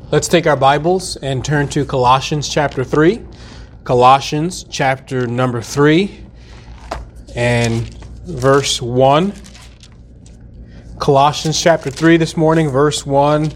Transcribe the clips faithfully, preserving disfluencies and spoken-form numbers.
Let's take our Bibles and turn to Colossians chapter three. Colossians chapter number three and verse one. Colossians chapter three this morning, verse one.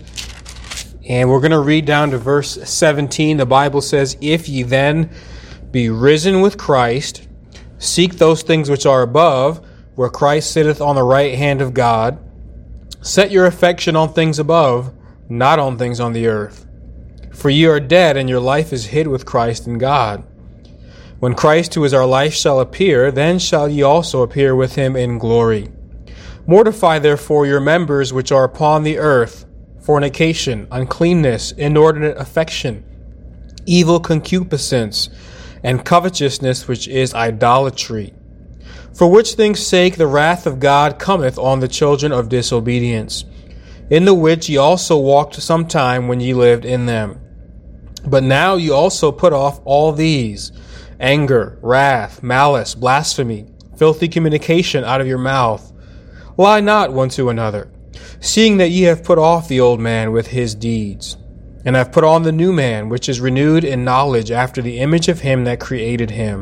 And we're going to read down to verse seventeen. The Bible says, "If ye then be risen with Christ, seek those things which are above, where Christ sitteth on the right hand of God. Set your affection on things above, not on things on the earth. For ye are dead, and your life is hid with Christ in God. When Christ, who is our life, shall appear, then shall ye also appear with him in glory. Mortify therefore your members which are upon the earth, fornication, uncleanness, inordinate affection, evil concupiscence, and covetousness, which is idolatry. For which things' sake the wrath of God cometh on the children of disobedience, in the which ye also walked sometime when ye lived in them. But now ye also put off all these: anger, wrath, malice, blasphemy, filthy communication out of your mouth. Lie not one to another, seeing that ye have put off the old man with his deeds, and have put on the new man, which is renewed in knowledge after the image of him that created him,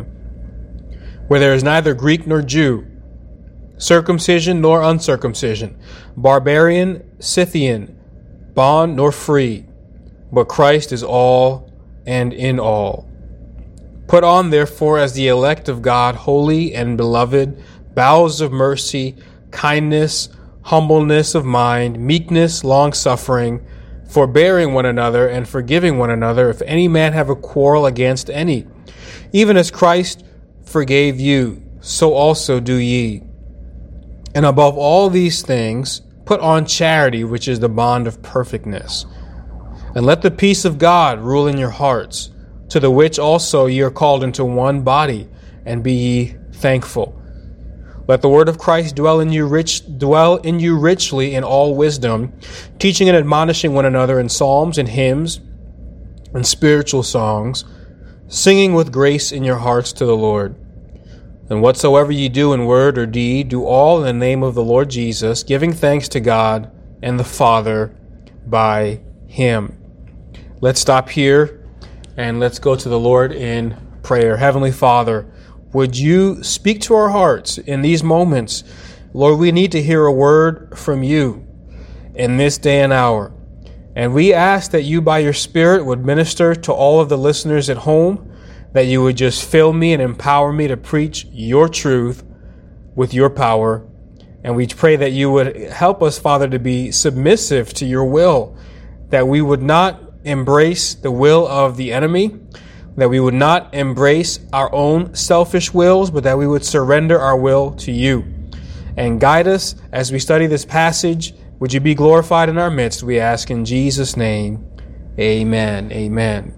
where there is neither Greek nor Jew, circumcision nor uncircumcision, barbarian, Scythian, bond nor free, but Christ is all and in all. Put on therefore as the elect of God, holy and beloved, bowels of mercy, kindness, humbleness of mind, meekness, long-suffering, forbearing one another, and forgiving one another, if any man have a quarrel against any. Even as Christ forgave you, so also do ye. And above all these things, put on charity, which is the bond of perfectness. And let the peace of God rule in your hearts, to the which also ye are called into one body, and be ye thankful. Let the word of Christ dwell in you rich, dwell in you richly in all wisdom, teaching and admonishing one another in psalms and hymns and spiritual songs, singing with grace in your hearts to the Lord. And whatsoever ye do in word or deed, do all in the name of the Lord Jesus, giving thanks to God and the Father by him." Let's stop here and let's go to the Lord in prayer. Heavenly Father, would you speak to our hearts in these moments? Lord, we need to hear a word from you in this day and hour. And we ask that you by your Spirit would minister to all of the listeners at home, that you would just fill me and empower me to preach your truth with your power. And we pray that you would help us, Father, to be submissive to your will, that we would not embrace the will of the enemy, that we would not embrace our own selfish wills, but that we would surrender our will to you. And guide us as we study this passage. Would you be glorified in our midst, we ask in Jesus' name. Amen. Amen.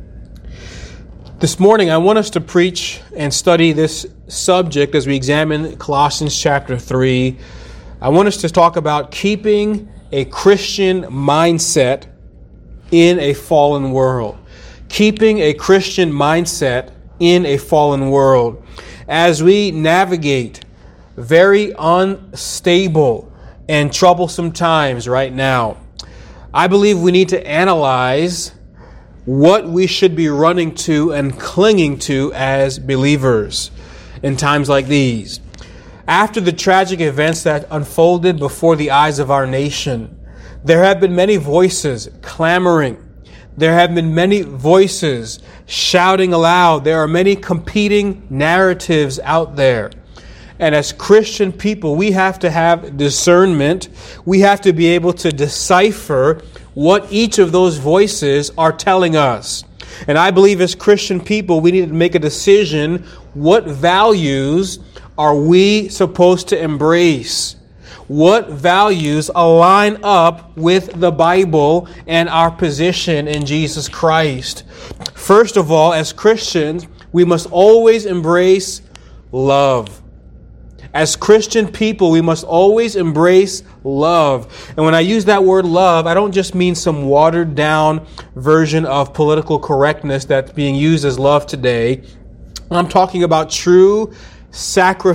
This morning, I want us to preach and study this subject as we examine Colossians chapter three. I want us to talk about keeping a Christian mindset in a fallen world. Keeping a Christian mindset in a fallen world. As we navigate very unstable and troublesome times right now, I believe we need to analyze what we should be running to and clinging to as believers in times like these. After the tragic events that unfolded before the eyes of our nation, there have been many voices clamoring. There have been many voices shouting aloud. There are many competing narratives out there. And as Christian people, we have to have discernment. We have to be able to decipher what each of those voices are telling us. And I believe as Christian people, we need to make a decision. What values are we supposed to embrace? What values align up with the Bible and our position in Jesus Christ? First of all, as Christians, we must always embrace love. As Christian people, we must always embrace love. And when I use that word love, I don't just mean some watered down version of political correctness that's being used as love today. I'm talking about true,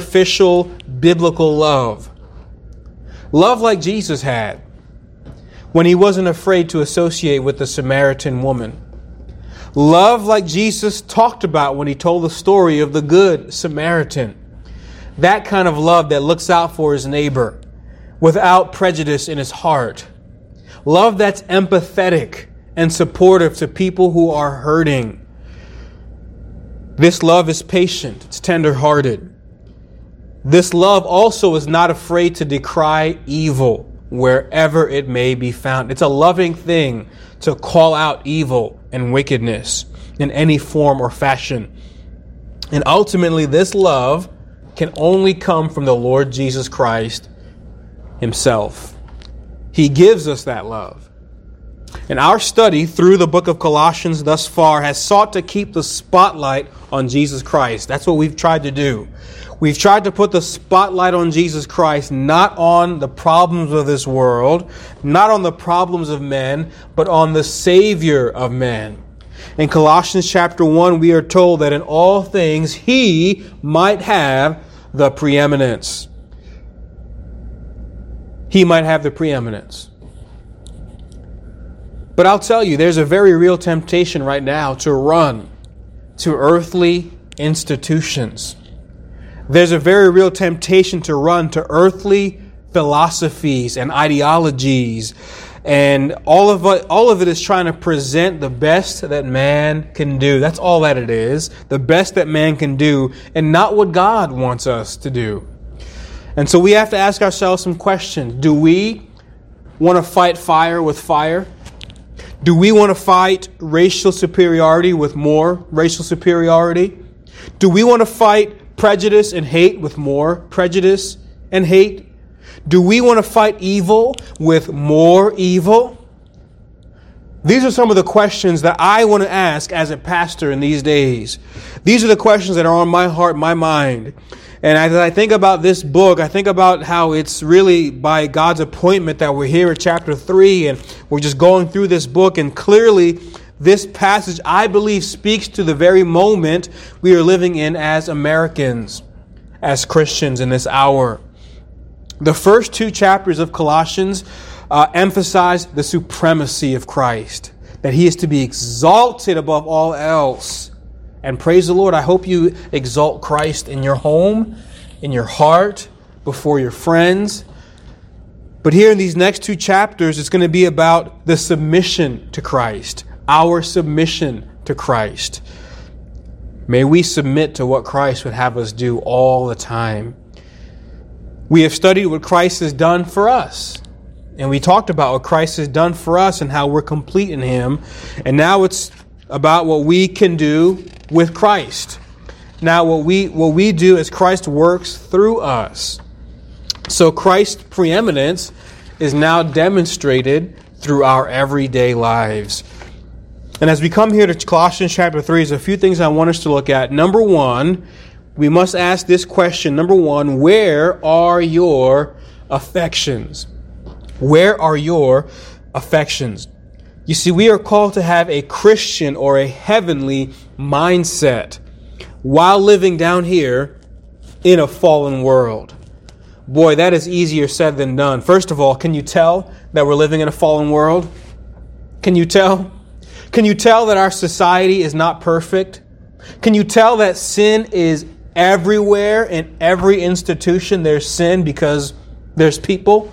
sacrificial, biblical love. Love like Jesus had. when he wasn't afraid to associate with the Samaritan woman. Love like Jesus talked about when he told the story of the Good Samaritan. That kind of love that looks out for his neighbor without prejudice in his heart. Love that's empathetic and supportive to people who are hurting. This love is patient. It's tender-hearted. This love also is not afraid to decry evil wherever it may be found. It's a loving thing to call out evil and wickedness in any form or fashion. And ultimately, this love can only come from the Lord Jesus Christ himself. He gives us that love. And our study through the book of Colossians thus far has sought to keep the spotlight on Jesus Christ. That's what we've tried to do. We've tried to put the spotlight on Jesus Christ, not on the problems of this world, not on the problems of men, but on the Savior of men. In Colossians chapter one, we are told that in all things He might have the preeminence. He might have the preeminence. But I'll tell you, there's a very real temptation right now to run to earthly institutions. There's a very real temptation to run to earthly philosophies and ideologies. And all of it, all of it is trying to present the best that man can do. That's all that it is. The best that man can do, and not what God wants us to do. And so we have to ask ourselves some questions. Do we want to fight fire with fire? Do we want to fight racial superiority with more racial superiority? Do we want to fight prejudice and hate with more prejudice and hate? Do we want to fight evil with more evil? These are some of the questions that I want to ask as a pastor in these days. These are the questions that are on my heart, my mind. And as I think about this book, I think about how it's really by God's appointment that we're here at chapter three, and we're just going through this book. And clearly, this passage, I believe, speaks to the very moment we are living in as Americans, as Christians in this hour. The first two chapters of Colossians uh, emphasize the supremacy of Christ, that He is to be exalted above all else. And praise the Lord, I hope you exalt Christ in your home, in your heart, before your friends. But here in these next two chapters, it's going to be about the submission to Christ, our submission to Christ. May we submit to what Christ would have us do all the time. We have studied what Christ has done for us. And we talked about what Christ has done for us and how we're complete in Him. And now it's about what we can do with Christ. Now what we what we do as Christ works through us. So Christ's preeminence is now demonstrated through our everyday lives. And as we come here to Colossians chapter three, there's a few things I want us to look at. Number one, we must ask this question. Number one, where are your affections? Where are your affections? You see, we are called to have a Christian or a heavenly mindset while living down here in a fallen world. Boy, that is easier said than done. First of all, can you tell that we're living in a fallen world? Can you tell? Can you tell that our society is not perfect? Can you tell that sin is everywhere in every institution? There's sin because there's people.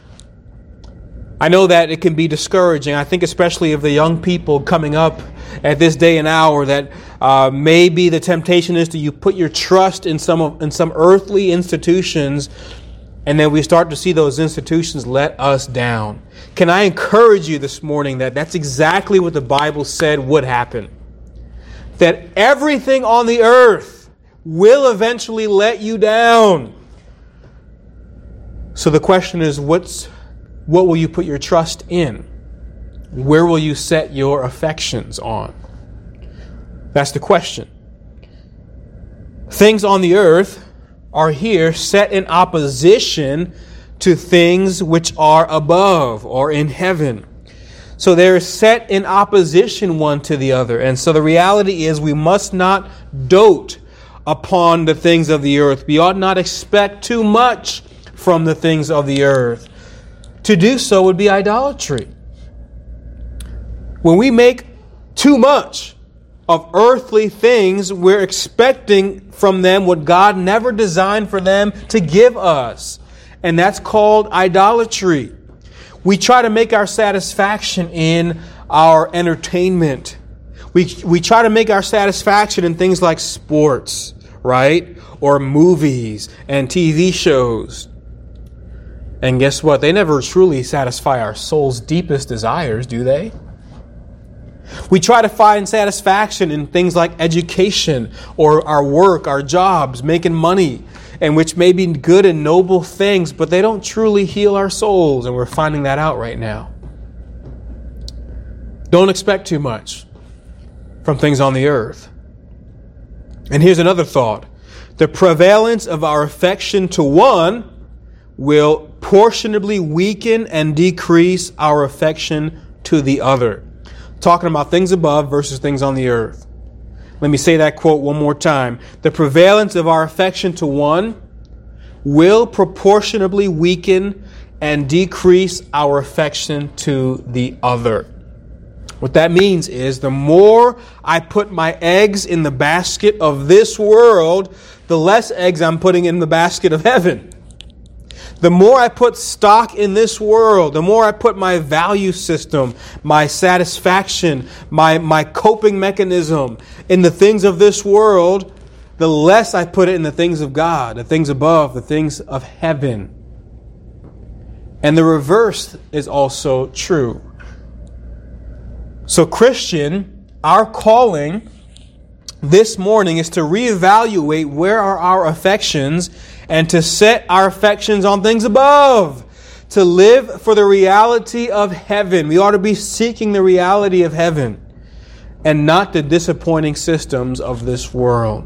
I know that it can be discouraging. I think especially of the young people coming up at this day and hour that uh, maybe the temptation is to you put your trust in some of, in some earthly institutions, and then we start to see those institutions let us down. Can I encourage you this morning that that's exactly what the Bible said would happen? That everything on the earth will eventually let you down. So the question is, what's What will you put your trust in? Where will you set your affections on? That's the question. Things on the earth are here set in opposition to things which are above or in heaven. So they're set in opposition one to the other. And so the reality is we must not dote upon the things of the earth. We ought not expect too much from the things of the earth. To do so would be idolatry. When we make too much of earthly things, we're expecting from them what God never designed for them to give us. And that's called idolatry. We try to make our satisfaction in our entertainment. We, we try to make our satisfaction in things like sports, right? Or movies and T V shows. And guess what? They never truly satisfy our soul's deepest desires, do they? We try to find satisfaction in things like education or our work, our jobs, making money, and which may be good and noble things, but they don't truly heal our souls, and we're finding that out right now. Don't expect too much from things on the earth. And here's another thought. The prevalence of our affection to one will portionably weaken and decrease our affection to the other. Talking about things above versus things on the earth. Let me say that quote one more time. The prevalence of our affection to one will proportionably weaken and decrease our affection to the other. What that means is the more I put my eggs in the basket of this world, the less eggs I'm putting in the basket of heaven. The more I put stock in this world, the more I put my value system, my satisfaction, my, my coping mechanism in the things of this world, the less I put it in the things of God, the things above, the things of heaven. And the reverse is also true. So, Christian, our calling this morning is to reevaluate where are our affections and to set our affections on things above, to live for the reality of heaven. We ought to be seeking the reality of heaven and not the disappointing systems of this world.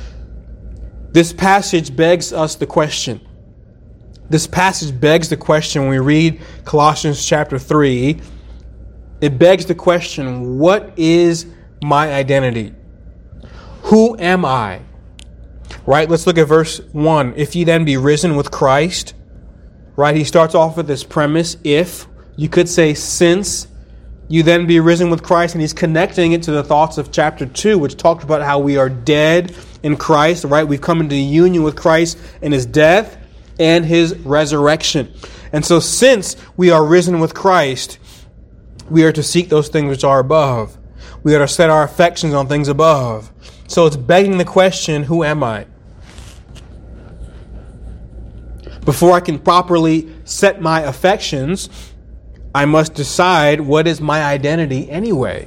This passage begs us the question. This passage begs the question when we read Colossians chapter three. It begs the question, what is my identity? Who am I? Right? Let's look at verse one. If ye then be risen with Christ. Right? He starts off with this premise. If, you could say since you then be risen with Christ. And he's connecting it to the thoughts of chapter two, which talked about how we are dead in Christ. Right? We've come into union with Christ in his death and his resurrection. And so since we are risen with Christ, we are to seek those things which are above. We are to set our affections on things above. So it's begging the question, who am I? Before I can properly set my affections, I must decide what is my identity anyway.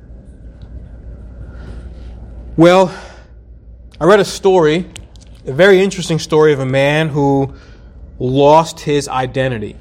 Well, I read a story, a very interesting story of a man who lost his identity.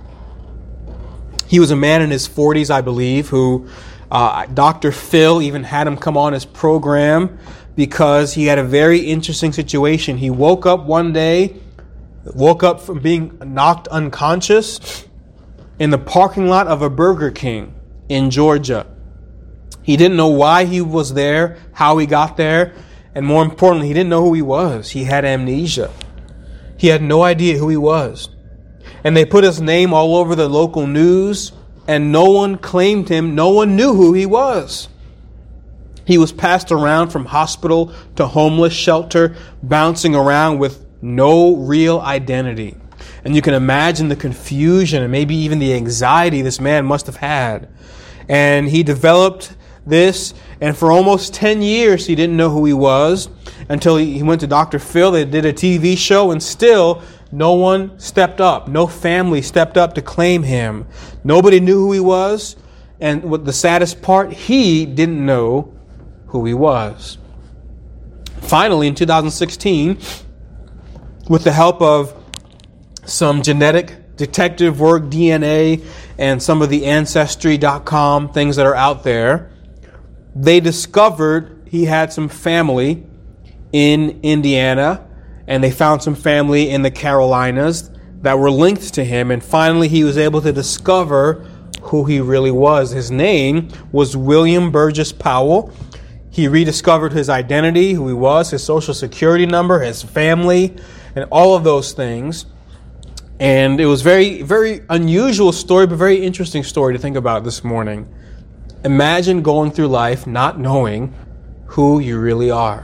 He was a man in his forties, I believe, who uh, Doctor Phil even had him come on his program because he had a very interesting situation. He woke up one day, woke up from being knocked unconscious in the parking lot of a Burger King in Georgia. He didn't know why he was there, how he got there, and more importantly, he didn't know who he was. He had amnesia. He had no idea who he was. And they put his name all over the local news, and no one claimed him. No one knew who he was. He was passed around from hospital to homeless shelter, bouncing around with no real identity. And you can imagine the confusion and maybe even the anxiety this man must have had. And he developed this, and for almost ten years he didn't know who he was until he, he went to Doctor Phil. They did a T V show, and still no one stepped up. No family stepped up to claim him. Nobody knew who he was. And what the saddest part, he didn't know who he was. Finally, in two thousand sixteen, with the help of some genetic detective work, D N A, and some of the Ancestry dot com things that are out there, they discovered he had some family in Indiana, and they found some family in the Carolinas that were linked to him. And finally, he was able to discover who he really was. His name was William Burgess Powell. He rediscovered his identity, who he was, his social security number, his family, and all of those things. And it was very, very unusual story, but very interesting story to think about this morning. Imagine going through life not knowing who you really are.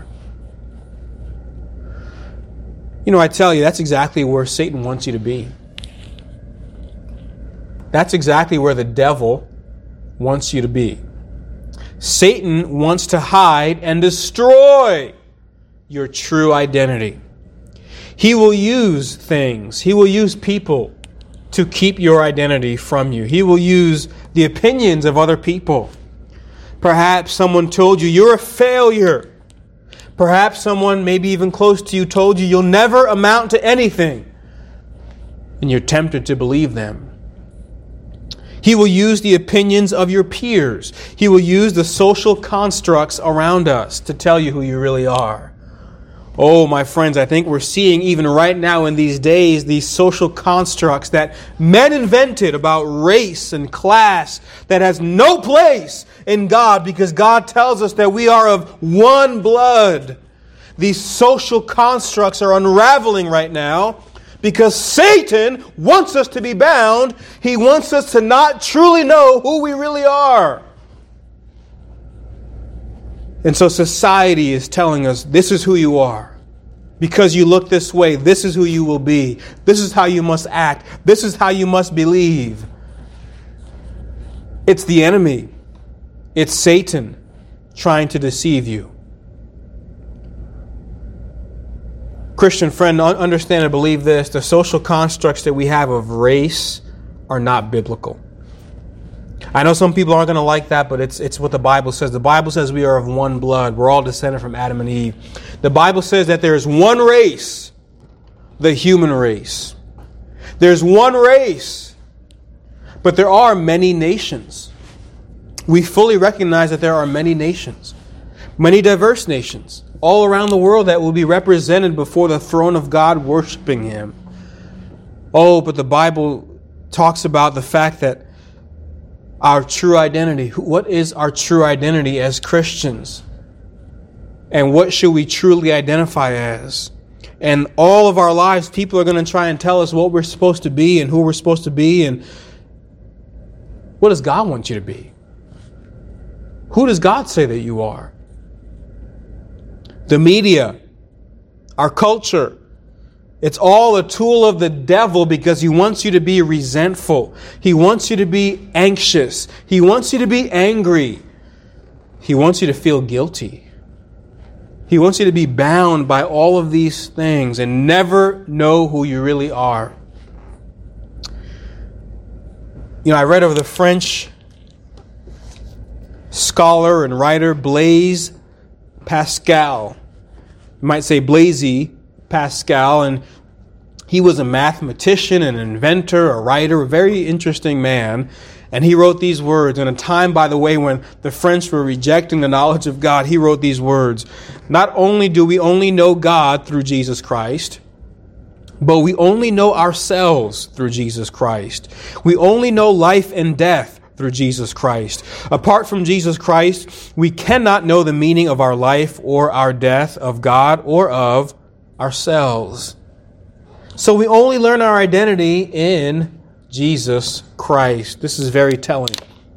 You know, I tell you, that's exactly where Satan wants you to be. That's exactly where the devil wants you to be. Satan wants to hide and destroy your true identity. He will use things, he will use people to keep your identity from you. He will use the opinions of other people. Perhaps someone told you you're a failure. Perhaps someone, maybe even close to you, told you you'll never amount to anything. And you're tempted to believe them. He will use the opinions of your peers. He will use the social constructs around us to tell you who you really are. Oh, my friends, I think we're seeing even right now in these days these social constructs that men invented about race and class that has no place in God, because God tells us that we are of one blood. These social constructs are unraveling right now because Satan wants us to be bound. He wants us to not truly know who we really are. And so society is telling us, this is who you are. Because you look this way, this is who you will be. This is how you must act. This is how you must believe. It's the enemy. It's Satan trying to deceive you. Christian friend, understand and believe this. The social constructs that we have of race are not biblical. I know some people aren't going to like that, but it's it's what the Bible says. The Bible says we are of one blood. We're all descended from Adam and Eve. The Bible says that there is one race, the human race. There's one race, but there are many nations. We fully recognize that there are many nations, many diverse nations all around the world that will be represented before the throne of God, worshiping Him. Oh, but the Bible talks about the fact that our true identity. What is our true identity as Christians? And what should we truly identify as? And all of our lives, people are going to try and tell us what we're supposed to be and who we're supposed to be. And what does God want you to be? Who does God say that you are? The media, our culture, it's all a tool of the devil because he wants you to be resentful. He wants you to be anxious. He wants you to be angry. He wants you to feel guilty. He wants you to be bound by all of these things and never know who you really are. You know, I read of the French scholar and writer Blaise Pascal. You might say Blaise Pascal, and he was a mathematician, an inventor, a writer, a very interesting man. And he wrote these words in a time, by the way, when the French were rejecting the knowledge of God. He wrote these words: not only do we only know God through Jesus Christ, but we only know ourselves through Jesus Christ. We only know life and death through Jesus Christ. Apart from Jesus Christ, we cannot know the meaning of our life or our death, of God or of ourselves. So we only learn our identity in Jesus Christ. This is very telling.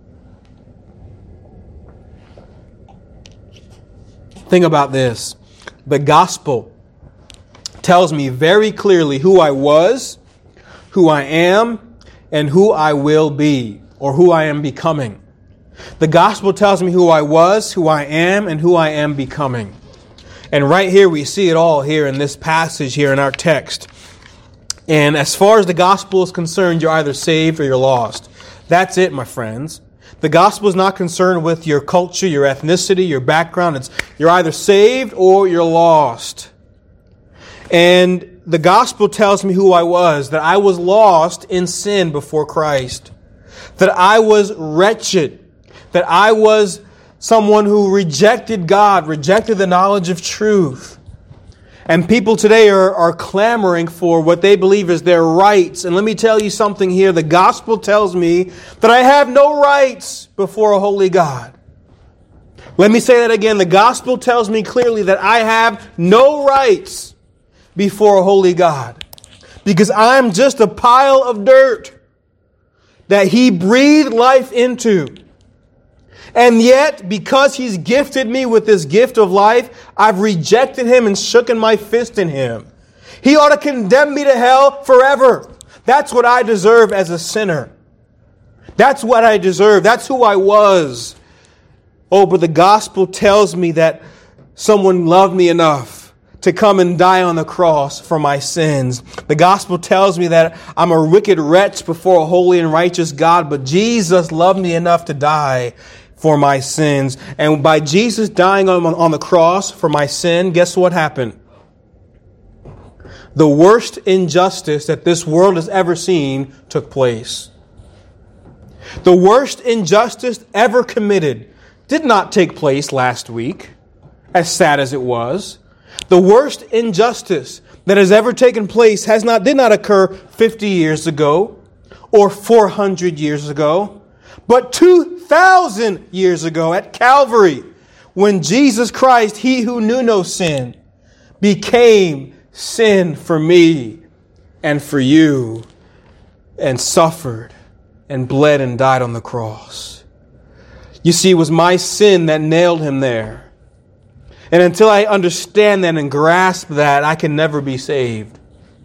Think about this. The gospel tells me very clearly who I was, who I am, and who I will be, or who I am becoming. The gospel tells me who I was, who I am, and who I am becoming. And right here we see it all here in this passage here in our text. And as far as the gospel is concerned, you're either saved or you're lost. That's it, my friends. The gospel is not concerned with your culture, your ethnicity, your background. It's you're either saved or you're lost. And the gospel tells me who I was, that I was lost in sin before Christ, that I was wretched, that I was someone who rejected God, rejected the knowledge of truth. And people today are, are clamoring for what they believe is their rights. And let me tell you something here. The gospel tells me that I have no rights before a holy God. Let me say that again. The gospel tells me clearly that I have no rights before a holy God. because I'm just a pile of dirt that He breathed life into. And yet, because He's gifted me with this gift of life, I've rejected Him and shooken my fist in Him. He ought to condemn me to hell forever. That's what I deserve as a sinner. That's what I deserve. That's who I was. Oh, but the gospel tells me that someone loved me enough to come and die on the cross for my sins. The gospel tells me that I'm a wicked wretch before a holy and righteous God, but Jesus loved me enough to die for my sins. And by Jesus dying on, on the cross for my sin, guess what happened? The worst injustice that this world has ever seen took place. The worst injustice ever committed did not take place last week, as sad as it was. The worst injustice that has ever taken place has not did not occur fifty years ago or four hundred years ago, but two thousand years ago at Calvary, when Jesus Christ, He who knew no sin, became sin for me and for you, and suffered and bled and died on the cross. You see, it was my sin that nailed Him there. And until I understand that and grasp that, I can never be saved.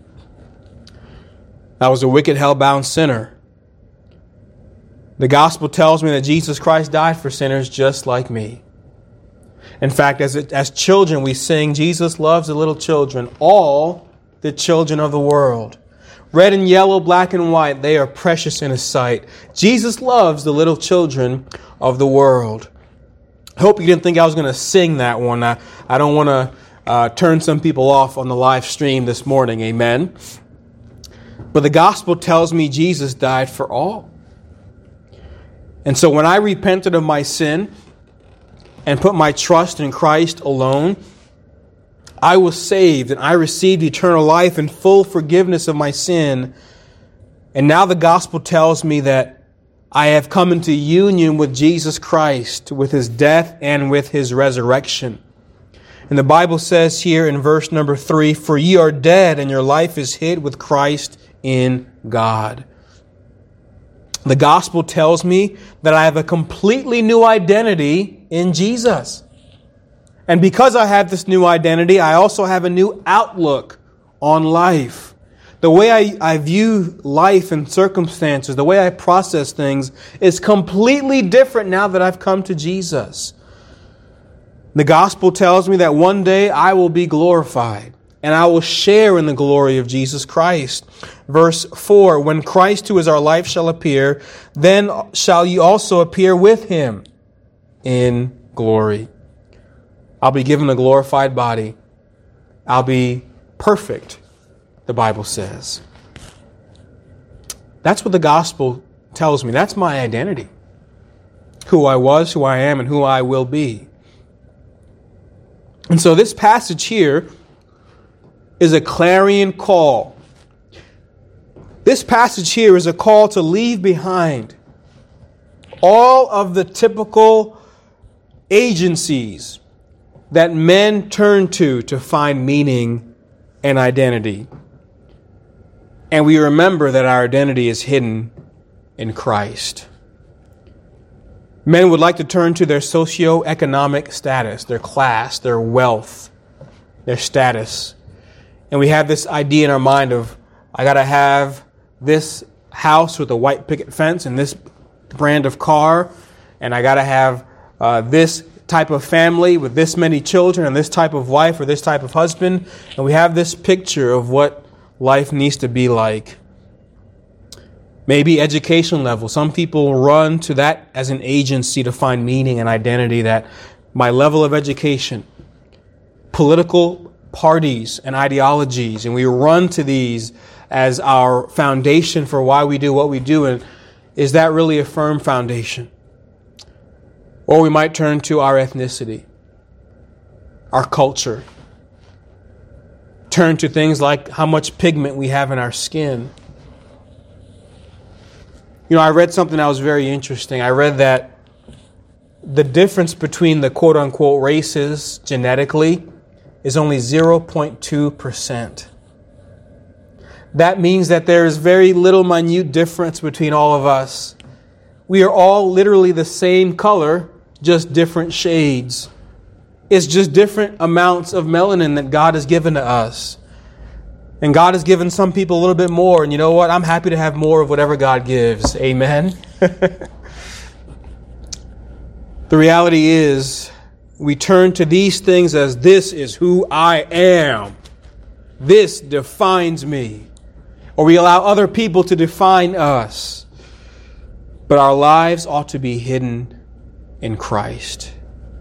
I was a wicked, hell-bound sinner. The gospel tells me that Jesus Christ died for sinners just like me. In fact, as it, as children, we sing, Jesus loves the little children, all the children of the world. Red and yellow, black and white, they are precious in His sight. Jesus loves the little children of the world. I hope you didn't think I was going to sing that one. I, I don't want to uh, turn some people off on the live stream this morning. Amen. But the gospel tells me Jesus died for all. And so when I repented of my sin and put my trust in Christ alone, I was saved and I received eternal life and full forgiveness of my sin. And now the gospel tells me that I have come into union with Jesus Christ, with His death and with His resurrection. And the Bible says here in verse number three, "For ye are dead, and your life is hid with Christ in God." The gospel tells me that I have a completely new identity in Jesus. And because I have this new identity, I also have a new outlook on life. The way I, I view life and circumstances, the way I process things is completely different now that I've come to Jesus. The gospel tells me that one day I will be glorified and I will share in the glory of Jesus Christ. Verse four, "When Christ, who is our life, shall appear, then shall ye also appear with Him in glory." I'll be given a glorified body. I'll be perfect, the Bible says. That's what the gospel tells me. That's my identity. Who I was, who I am, and who I will be. And so this passage here is a clarion call. This passage here is a call to leave behind all of the typical agencies that men turn to to find meaning and identity. And we remember that our identity is hidden in Christ. Men would like to turn to their socioeconomic status, their class, their wealth, their status. And we have this idea in our mind of, I got to have this house with a white picket fence and this brand of car, and I got to have uh, this type of family with this many children and this type of wife or this type of husband. And we have this picture of what life needs to be like. Maybe education level. Some people run to that as an agency to find meaning and identity, that my level of education, political parties and ideologies, and we run to these as our foundation for why we do what we do. And is that really a firm foundation? Or we might turn to our ethnicity, our culture. Turn to things like how much pigment we have in our skin. You know, I read something that was very interesting. I read that the difference between the quote-unquote races genetically is only zero point two percent. That means that there is very little minute difference between all of us. We are all literally the same color, just different shades. It's just different amounts of melanin that God has given to us. And God has given some people a little bit more. And you know what? I'm happy to have more of whatever God gives. Amen. The reality is, we turn to these things as this is who I am. This defines me. Or we allow other people to define us. But our lives ought to be hidden in Christ.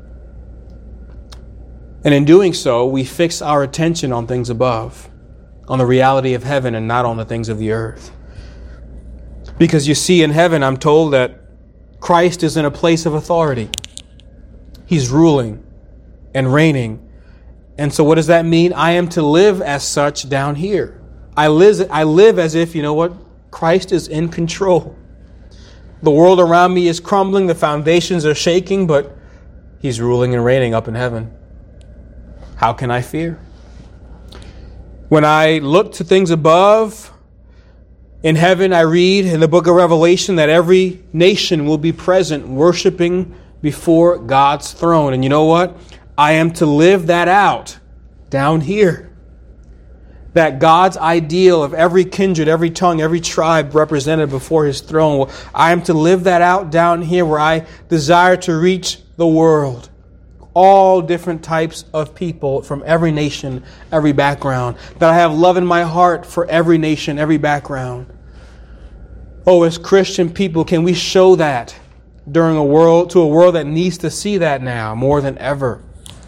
And in doing so, we fix our attention on things above, on the reality of heaven and not on the things of the earth. Because you see, in heaven, I'm told that Christ is in a place of authority. He's ruling and reigning. And so what does that mean? I am to live as such down here. I live, I live as if, you know what? Christ is in control. The world around me is crumbling. The foundations are shaking, but He's ruling and reigning up in heaven. How can I fear? When I look to things above, in heaven I read in the book of Revelation that every nation will be present worshiping before God's throne. And you know what? I am to live that out down here. That God's ideal of every kindred, every tongue, every tribe represented before His throne. I am to live that out down here where I desire to reach the world. All different types of people from every nation, every background. That I have love in my heart for every nation, every background. Oh, as Christian people, can we show that during a world, to a world that needs to see that now more than ever?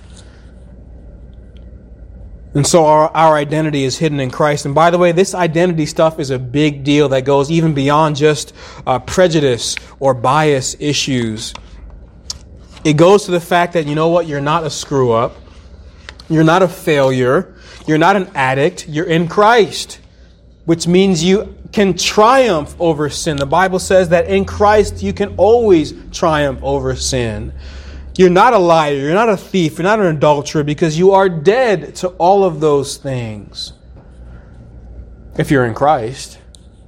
And so our, our identity is hidden in Christ. And by the way, this identity stuff is a big deal that goes even beyond just uh, prejudice or bias issues. It goes to the fact that, you know what, you're not a screw up. You're not a failure. You're not an addict. You're in Christ, which means you can triumph over sin. The Bible says that in Christ you can always triumph over sin. You're not a liar. You're not a thief. You're not an adulterer because you are dead to all of those things if you're in Christ.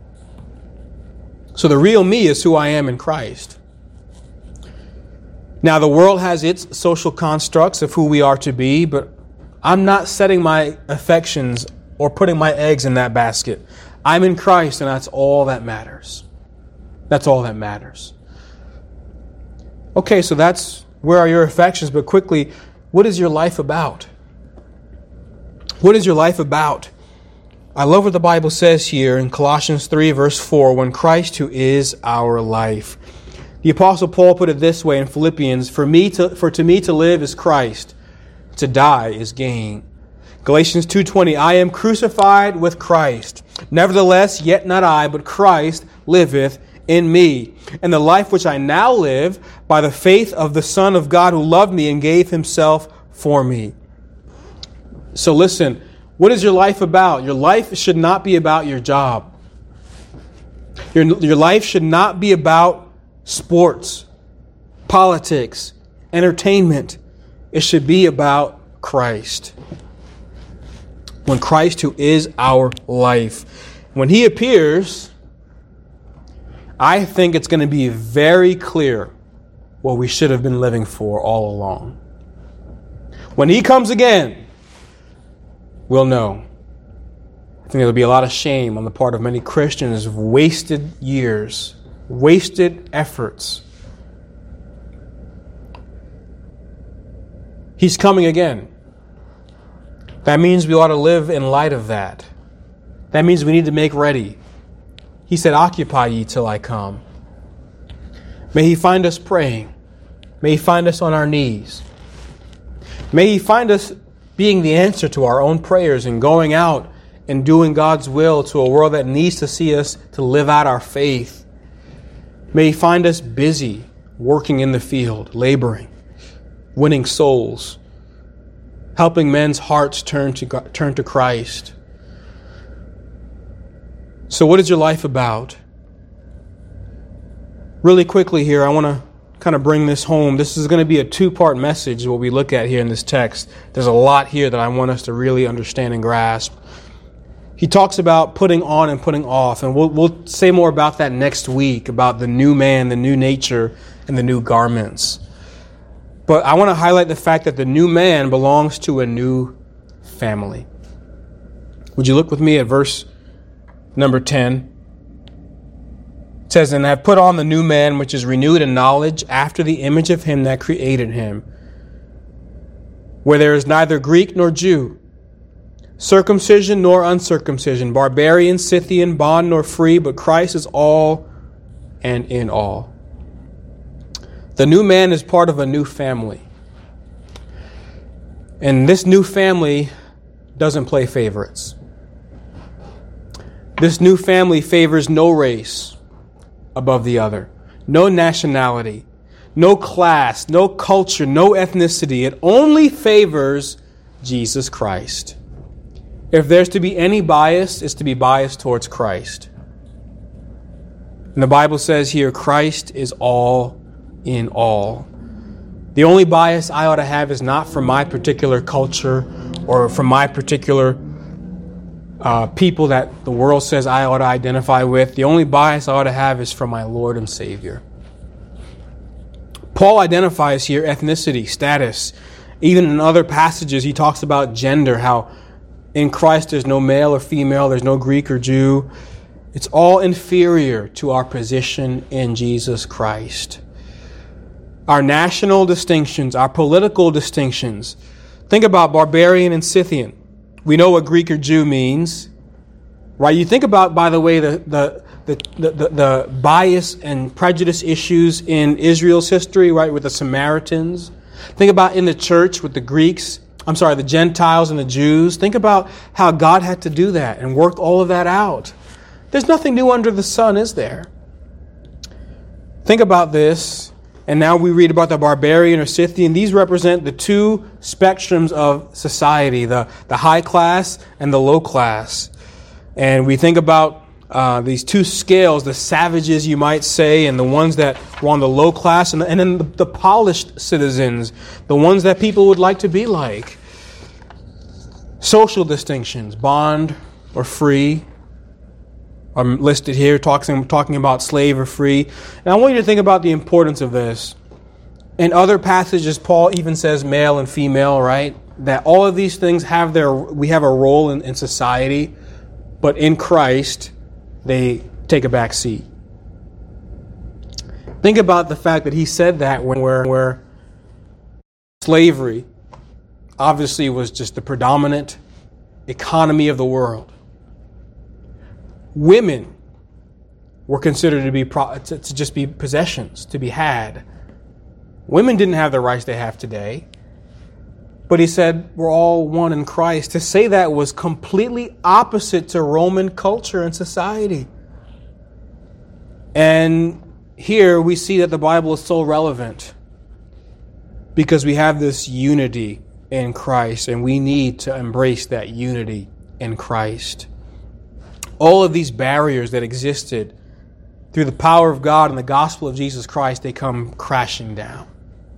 So the real me is who I am in Christ. Now, the world has its social constructs of who we are to be, but I'm not setting my affections or putting my eggs in that basket. I'm in Christ, and that's all that matters. That's all that matters. Okay, so that's where are your affections? But quickly, what is your life about? What is your life about? I love what the Bible says here in Colossians three, verse four, when Christ who is our life. The Apostle Paul put it this way in Philippians, for me to, for to me to live is Christ, to die is gain. Galatians two twenty, I am crucified with Christ. Nevertheless, yet not I, but Christ liveth in me. And the life which I now live by the faith of the Son of God who loved me and gave Himself for me. So listen, what is your life about? Your life should not be about your job. Your, your life should not be about sports, politics, entertainment. It should be about Christ. When Christ, who is our life, when He appears, I think it's going to be very clear what we should have been living for all along. When He comes again, we'll know. I think there'll be a lot of shame on the part of many Christians of wasted years, wasted efforts. He's coming again. That means we ought to live in light of that. That means we need to make ready. He said, occupy ye till I come. May He find us praying. May He find us on our knees. May He find us being the answer to our own prayers and going out and doing God's will to a world that needs to see us to live out our faith. May He find us busy, working in the field, laboring, winning souls, helping men's hearts turn to God, turn to Christ. So what is your life about? Really quickly here, I want to kind of bring this home. This is going to be a two-part message, what we look at here in this text. There's a lot here that I want us to really understand and grasp. he talks about putting on and putting off. And we'll, we'll say more about that next week, about the new man, the new nature, and the new garments. But I want to highlight the fact that the new man belongs to a new family. Would you look with me at verse number ten? It says, "And I have put on the new man, which is renewed in knowledge after the image of him that created him, where there is neither Greek nor Jew, circumcision nor uncircumcision, barbarian, Scythian, bond nor free, but Christ is all and in all." The new man is part of a new family. And this new family doesn't play favorites. This new family favors no race above the other, no nationality, no class, no culture, no ethnicity. It only favors Jesus Christ. If there's to be any bias, it's to be biased towards Christ. And the Bible says here, Christ is all in all. The only bias I ought to have is not from my particular culture or from my particular Uh, people that the world says I ought to identify with. The only bias I ought to have is from my Lord and Savior. Paul identifies here ethnicity, status. Even in other passages, he talks about gender, how in Christ there's no male or female, there's no Greek or Jew. It's all inferior to our position in Jesus Christ. Our national distinctions, our political distinctions. Think about barbarian and Scythian. We know what Greek or Jew means, right? You think about, by the way, the the the the, the, the bias and prejudice issues in Israel's history, right, with the Samaritans. Think about in the church with the Greeks, I'm sorry, the Gentiles and the Jews. Think about how God had to do that and worked all of that out. There's nothing new under the sun, is there? Think about this. And now we read about the barbarian or Scythian. These represent the two spectrums of society, the, the high class and the low class. And we think about uh, these two scales, the savages, you might say, and the ones that were on the low class, and, and then the, the polished citizens, the ones that people would like to be like. Social distinctions, bond or free, are listed here, talking, talking about slave or free. And I want you to think about the importance of this. In other passages, Paul even says male and female, right? That all of these things have their, we have a role in, in society, but in Christ, they take a back seat. Think about the fact that he said that when where, where slavery obviously was just the predominant economy of the world. Women were considered to be to, to just be possessions, to be had. Women didn't have the rights they have today. But he said we're all one in Christ. To say that was completely opposite to Roman culture and society. And here we see that the Bible is so relevant because we have this unity in Christ, and we need to embrace that unity in Christ. All of these barriers that existed through the power of God and the gospel of Jesus Christ, they come crashing down.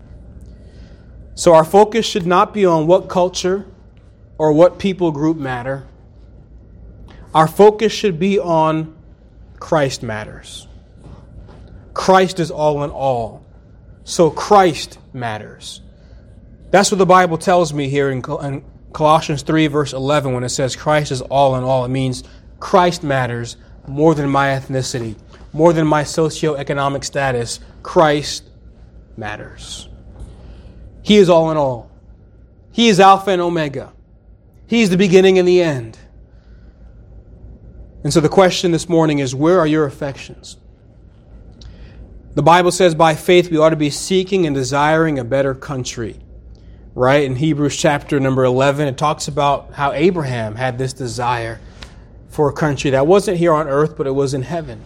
So our focus should not be on what culture or what people group matter. Our focus should be on Christ matters. Christ is all in all. So Christ matters. That's what the Bible tells me here in Colossians three, verse eleven, when it says Christ is all in all. It means Christ matters more than my ethnicity, more than my socioeconomic status. Christ matters. He is all in all. He is Alpha and Omega. He is the beginning and the end. And so the question this morning is, where are your affections? The Bible says by faith we ought to be seeking and desiring a better country. Right? In Hebrews chapter number eleven, it talks about how Abraham had this desire for a country that wasn't here on earth, but it was in heaven.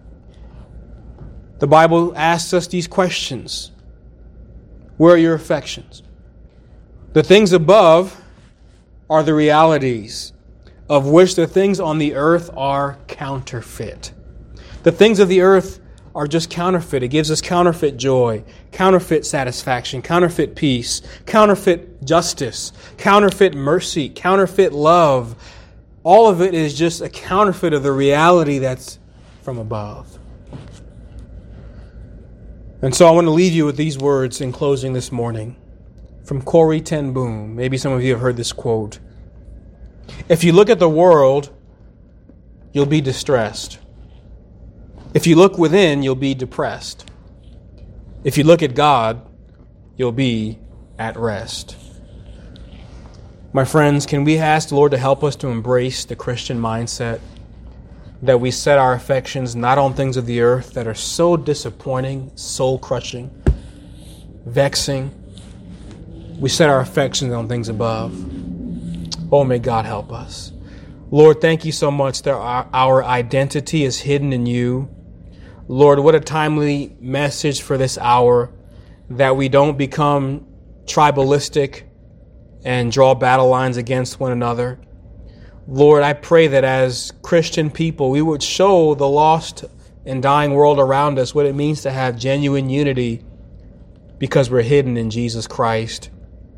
The Bible asks us these questions. Where are your affections? The things above are the realities, of which the things on the earth are counterfeit. The things of the earth are just counterfeit. It gives us counterfeit joy, counterfeit satisfaction, counterfeit peace, counterfeit justice, counterfeit mercy, counterfeit love. all of it is just a counterfeit of the reality that's from above. And so I want to leave you with these words in closing this morning from Corrie ten Boom. Maybe some of you have heard this quote. If you look at the world, you'll be distressed. If you look within, you'll be depressed. If you look at God, you'll be at rest. My friends, can we ask the Lord to help us to embrace the Christian mindset, that we set our affections not on things of the earth that are so disappointing, soul-crushing, vexing. We set our affections on things above. Oh, may God help us. Lord, thank you so much that our, our identity is hidden in you. Lord, what a timely message for this hour, that we don't become tribalistic and draw battle lines against one another. Lord, I pray that as Christian people, we would show the lost and dying world around us what it means to have genuine unity because we're hidden in Jesus Christ.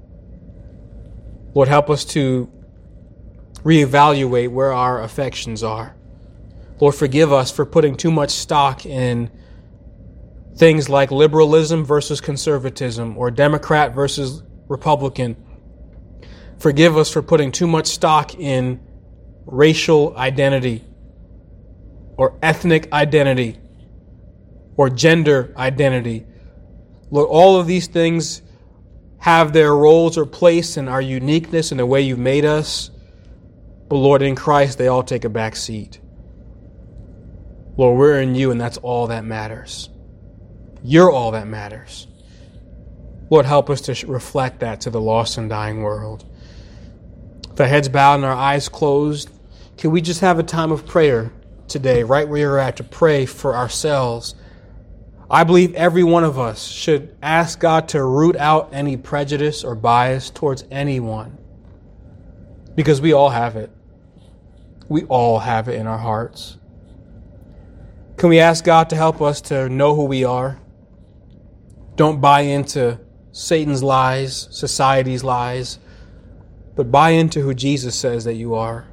Lord, help us to reevaluate where our affections are. Lord, forgive us for putting too much stock in things like liberalism versus conservatism or Democrat versus Republican. Forgive us for putting too much stock in racial identity or ethnic identity or gender identity. Lord, all of these things have their roles or place in our uniqueness and the way you've made us. But Lord, in Christ, they all take a back seat. Lord, we're in you, and that's all that matters. You're all that matters. Lord, help us to reflect that to the lost and dying world. With our heads bowed and our eyes closed, can we just have a time of prayer today, right where you're at, to pray for ourselves? I believe every one of us should ask God to root out any prejudice or bias towards anyone, because we all have it. We all have it in our hearts. Can we ask God to help us to know who we are? Don't buy into Satan's lies, society's lies, but buy into who Jesus says that you are.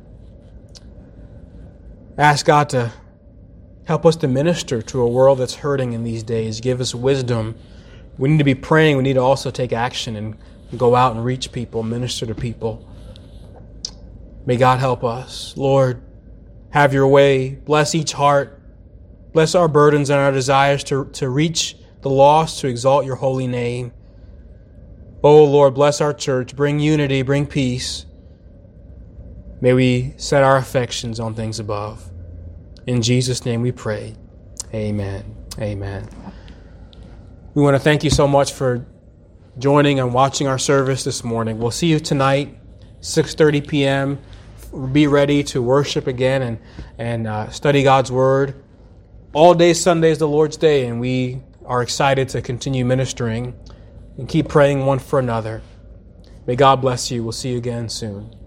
Ask God to help us to minister to a world that's hurting in these days. Give us wisdom. We need to be praying. We need to also take action and go out and reach people, minister to people. May God help us. Lord, have your way. Bless each heart. Bless our burdens and our desires to, to reach the lost, to exalt your holy name. Oh, Lord, bless our church. Bring unity, bring peace. May we set our affections on things above. In Jesus' name we pray. Amen. Amen. We want to thank you so much for joining and watching our service this morning. We'll see you tonight, six thirty p.m. Be ready to worship again and, and uh, study God's Word. All day Sunday is the Lord's Day, and we are excited to continue ministering and keep praying one for another. May God bless you. We'll see you again soon.